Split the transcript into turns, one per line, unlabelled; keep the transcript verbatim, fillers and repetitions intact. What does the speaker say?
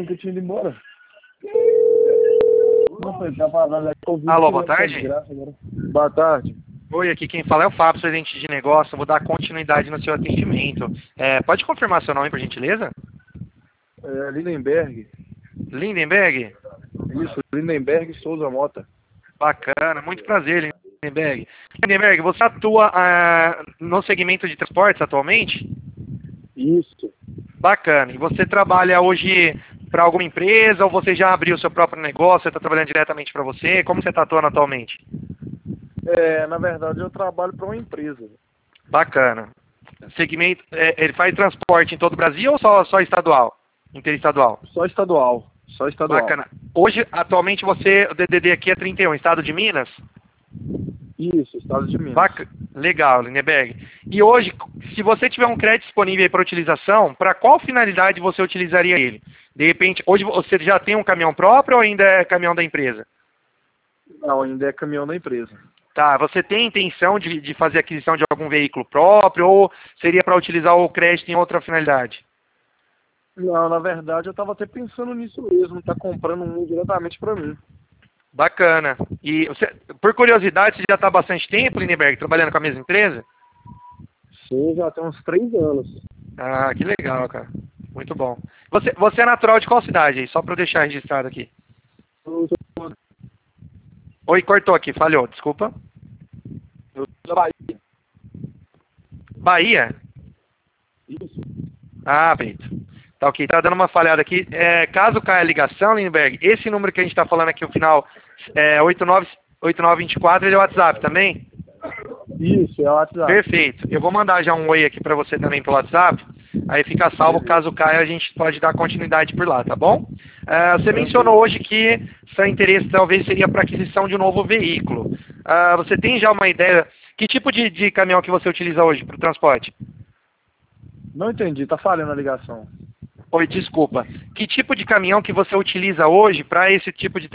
que eu tinha ido embora. Não foi pra falar, né?
Alô, boa tarde.
Boa tarde.
Oi, aqui quem fala é o Fábio, presidente de negócio. Eu vou dar continuidade no seu atendimento. É, pode confirmar seu nome, por gentileza?
É, Lindenberg.
Lindenberg?
Isso, Lindenberg Souza Mota.
Bacana, muito prazer, Lindenberg. Lindenberg, você atua ah, no segmento de transportes atualmente?
Isso.
Bacana. E você trabalha hoje para alguma empresa ou você já abriu seu próprio negócio? Você está trabalhando diretamente para você? Como você está atuando atualmente?
É, na verdade eu trabalho para uma empresa.
Bacana. Segmento, é, ele faz transporte em todo o Brasil ou só, só estadual? Interestadual?
Só estadual. Só estadual.
Bacana. Hoje, atualmente, você, o D D D aqui é trinta e um, estado de Minas?
Isso, estado de Minas.
Bac... Legal, Lindenberg. E hoje, se você tiver um crédito disponível para utilização, para qual finalidade você utilizaria ele? De repente, hoje você já tem um caminhão próprio ou ainda é caminhão da empresa?
Não, ainda é caminhão da empresa.
Tá, você tem intenção de, de fazer aquisição de algum veículo próprio ou seria para utilizar o crédito em outra finalidade?
Não, na verdade eu estava até pensando nisso mesmo, tá comprando um diretamente para mim.
Bacana. E você, por curiosidade, você já está há bastante tempo, Lindenberg, trabalhando com a mesma empresa?
Sim, já tem uns três anos.
Ah, que legal, cara. Muito bom. Você, você é natural de qual cidade aí? Só para eu deixar registrado aqui. Oi, cortou aqui, falhou, desculpa.
Eu sou da Bahia.
Bahia?
Isso.
Ah, Beito. Tá ok, tá dando uma falhada aqui. É, caso caia a ligação, Lindenberg, esse número que a gente tá falando aqui, o final é oito nove dois quatro, ele é o WhatsApp também?
Isso, é o WhatsApp.
Perfeito. Eu vou mandar já um oi aqui para você também pelo WhatsApp. Aí fica salvo, caso caia, a gente pode dar continuidade por lá, tá bom? Uh, você mencionou hoje que seu interesse talvez seria para aquisição de um novo veículo. Uh, você tem já uma ideia, que tipo de, de caminhão que você utiliza hoje para o transporte?
Não entendi, tá falhando a ligação.
Oi, desculpa. Que tipo de caminhão que você utiliza hoje para esse tipo de